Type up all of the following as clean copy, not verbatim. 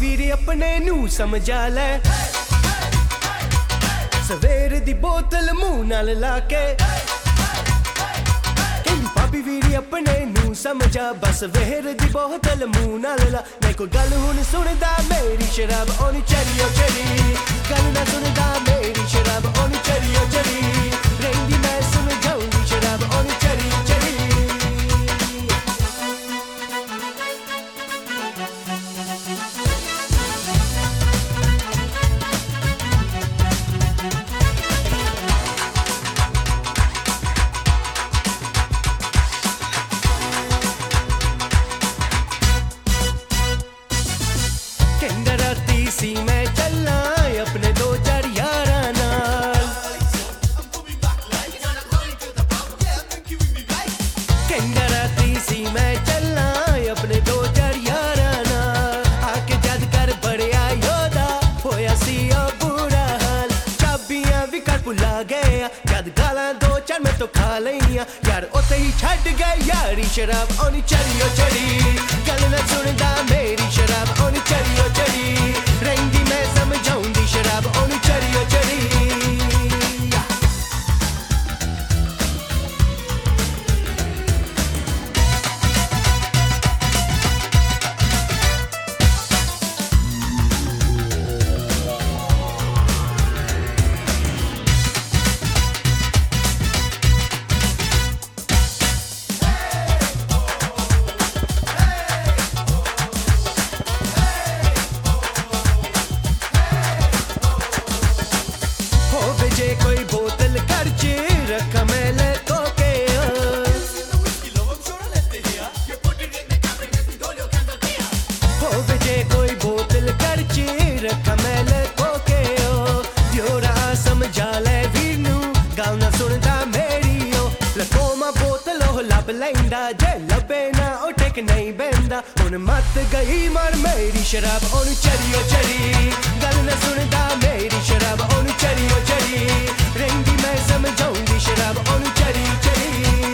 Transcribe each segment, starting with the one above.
ਵੀਰ ਆਪਣੇ ਨੂੰ ਸਮਝਾ ਲੈ ਸਵੇਰ ਦੀ ਬੋਤਲ ਮੂੰਹ ਨਾਲ ਲਾ ਕੇ ਕਹਿੰਦੀ ਭਾਬੀ ਵੀਰ ਆਪਣੇ ਨੂੰ ਸਮਝਾ ਬਸ ਵੇਰ ਦੀ ਬੋਤਲ ਮੂੰਹ ਨਾਲ ਲਾ ਮੈਂ ਕੋਈ ਗੱਲ ਹੁਣ ਸੁਣਦਾ ਮੇਰੀ ਸ਼ਰਾਬ ਉਹਨੂੰ ਚੜੀਓ ਚੜੀ ਗੱਲ ਨਾ ਸੁਣਦਾ ਮੇਰੀ ਸ਼ਰਾਬ ਉਹਨੂੰ ਚੜੀਓ ਚੜੀ ਰਹਿੰਦੀ ਮੈਂ ਸਮਝਾਉਂਦੀ ਸ਼ਰਾਬ ਉਹਨੂੰ ਚੜੀ ਚੜੀ ਕਹਿੰਦਾ ਰਾਤੀ ਸੀ ਮੈਂ ਚੱਲਾਂ ਆਪਣੇ ਦੋ ਚਾਰ ਯਾਰਾਂ ਨਾਲ ਕਹਿੰਦਾ ਰਾਤੀ ਸੀ ਮੈਂ ਚੱਲਾਂ ਆਪਣੇ ਦੋ ਚਾਰ ਯਾਰਾਂ ਨਾਲ ਆ ਕੇ ਜਦ ਕਰ ਬੜਿਆ ਯੋਦਾ ਹੋਇਆ ਸੀ ਉਹ ਬੁਰਾ ਹਾਲ ਚਾਬੀਆਂ ਵੀ ਘਰ ਭੁਲਾ ਗਏ ਜਦ ਗਾਲਾਂ ਦੋ ਚਾਰ ਮੈਂ ਤੋਂ ਖਾ ਲਈਆਂ ਯਾਰ ਉੱਥੇ ਹੀ ਛੱਡ ਗਏ ਯਾਰੀ ਸ਼ਰਾਬ ਉਹਨੂੰ ਚੜੀਓ ਚੜੀ ਗੱਲ ਨਾ ਸੁਣਦਾ ਮੇਰੀ ਸ਼ਰਾਬ ਉਹਨੂੰ ਚੜੀਓ ਚੜੀ ਰਹਿੰਦੀ ਮੈਂ ਸਮਝਾਉਂਦੀ ਸ਼ਰਾਬ ਉਹਨੂੰ ਚੜੀਓ ਚੜੀ ਜੇ ਕੋਈ ਬੋਤਲ ਘਰ 'ਚ ਰੱਖਾਂ ਮੈਂ ਲੈ ਕੋਕੇ ਹੋਵੇ ਜੇ ਕੋਈ ਬੋਤਲ ਘਰ 'ਚ ਰੱਖਾਂ ਮੈਂ ਲੈ ਕੋਕੇ ਦਿਓਰਾ ਸਮਝਾ ਲੈ ਵੀਰ ਨੂੰ ਗੱਲ ਨਾ ਸੁਣਦਾ ਮੇਰੀ ਲਕੋਮਾ ਬੋਤਲ ਉਹ ਲੱਭ ਲੈਂਦਾ ਜੇ ਲੱਭੇ ਨਾ ਉਹ ਟਿਕ ਨਹੀਂ ਬਹਿੰਦਾ ਹੁਣ ਮੱਤ ਗਈ ਮਰ ਮੇਰੀ ਸ਼ਰਾਬ ਉਹਨੂੰ ਚੜੀਓ ਚੜੀ ਗੱਲ ਨਾ ਸੁਣਦਾ ਮੇਰੀ ਸ਼ਰਾਬ ਉਹਨੂੰ ਚੜੀਓ ਚੜੀ ਰਹਿੰਦੀ ਮੈਂ ਸਮਝਾਉਂਦੀ ਸ਼ਰਾਬ ਉਹਨੂੰ ਚੜੀ ਚੜੀ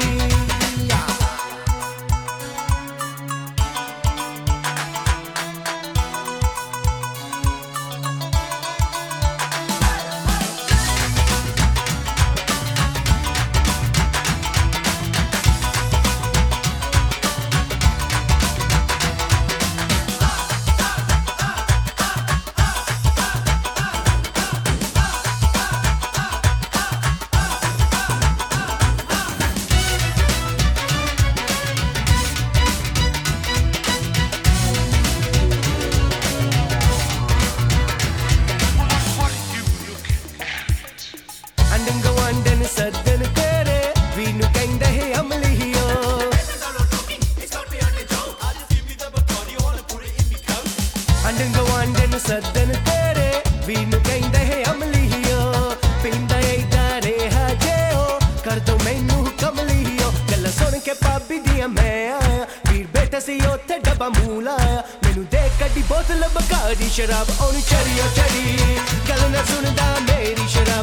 ਗਵਾਂਢਣ ਸੱਦਣ ਤੇਰੇ ਵੀਰ ਨੂੰ ਕਹਿੰਦਾ ਹੈ ਅਮਲੀਓ ਅੰਡਨ ਗਵਾਂਢਣ ਸੱਦਣ ਤੇਰੇ ਵੀਰ ਨੂੰ ਕਹਿੰਦਾ ਹੈ ਅਮਲੀਓ ਪੀਂਦਾ ਏਦਾਂ ਰਿਹਾ ਜੇ ਉਹ ਕਰ ਦੋ ਮੈਨੂੰ ਕਮਲੀਓ ਗੱਲਾਂ ਸੁਣ ਕੇ ਭਾਬੀ ਦੀਆਂ ਮੈਂ ਆਇਆ ਵੀਰ ਬੈਠਾ ਸੀ ਉੱਥੇ ਡੱਬਾ ਮੂੰਹ ਲਾਇਆ ਮੈਨੂੰ ਦੇਖ ਕੱਢੀ ਬੋਤਲ ਬਕਾੜੀ ਸ਼ਰਾਬ ਉਹਨੂੰ ਚੜੀਓ ਚੜੀ ਗੱਲ ਨਾ ਸੁਣਦਾ ਮੇਰੀ ਸ਼ਰਾਬ